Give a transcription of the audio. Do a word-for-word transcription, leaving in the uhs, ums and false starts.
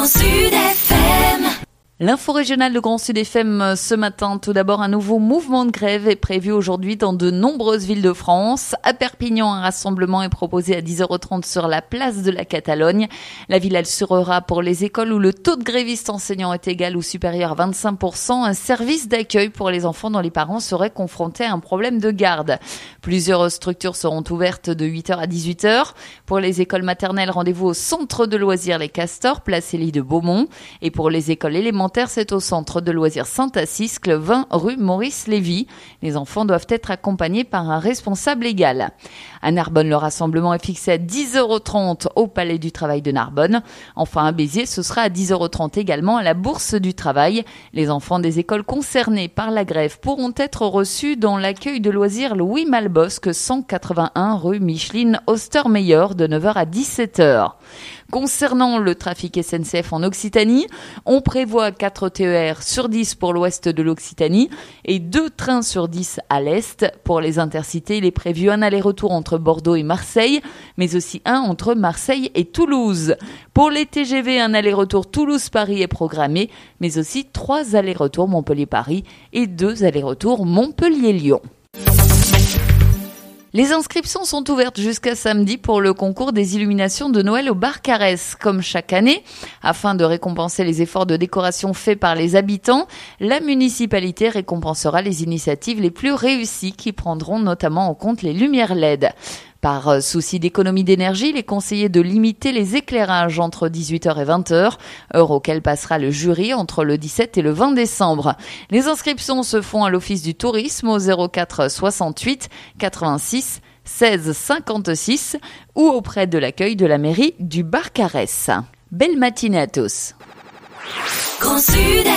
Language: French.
Grand Sud F M. L'info régionale de Grand Sud F M ce matin. Tout d'abord, un nouveau mouvement de grève est prévu aujourd'hui dans de nombreuses villes de France. À Perpignan, un rassemblement est proposé à dix heures trente sur la place de la Catalogne. La ville assurera pour les écoles où le taux de grévistes enseignants est égal ou supérieur à vingt-cinq pour cent un service d'accueil pour les enfants dont les parents seraient confrontés à un problème de garde. Plusieurs structures seront ouvertes de huit heures à dix-huit heures. Pour les écoles maternelles, rendez-vous au centre de loisirs Les Castors, place Élie de Beaumont. Et pour les écoles élémentaires, c'est au centre de loisirs Saint-Assiscle, vingt rue Maurice Lévy. Les enfants doivent être accompagnés par un responsable légal. À Narbonne, le rassemblement est fixé à dix heures trente au Palais du Travail de Narbonne. Enfin, à Béziers, ce sera à dix heures trente également à la Bourse du Travail. Les enfants des écoles concernées par la grève pourront être reçus dans l'accueil de loisirs Louis Malbosque, cent quatre-vingt-un rue Micheline Ostermeyer, de neuf heures à dix-sept heures. Concernant le trafic S N C F en Occitanie, on prévoit quatre T E R sur dix pour l'ouest de l'Occitanie et deux trains sur dix à l'est. Pour les intercités, il est prévu un aller-retour entre Bordeaux et Marseille, mais aussi un entre Marseille et Toulouse. Pour les T G V, un aller-retour Toulouse-Paris est programmé, mais aussi trois allers-retours Montpellier-Paris et deux allers-retours Montpellier-Lyon. Les inscriptions sont ouvertes jusqu'à samedi pour le concours des illuminations de Noël au Barcarès. Comme chaque année, afin de récompenser les efforts de décoration faits par les habitants, la municipalité récompensera les initiatives les plus réussies qui prendront notamment en compte les lumières L E D. Par souci d'économie d'énergie, il est conseillé de limiter les éclairages entre dix-huit heures et vingt heures, heure auquel passera le jury entre le dix-sept et le vingt décembre. Les inscriptions se font à l'Office du tourisme au zéro quatre soixante-huit quatre-vingt-six seize cinquante-six ou auprès de l'accueil de la mairie du Barcarès. Belle matinée à tous. Grand Sud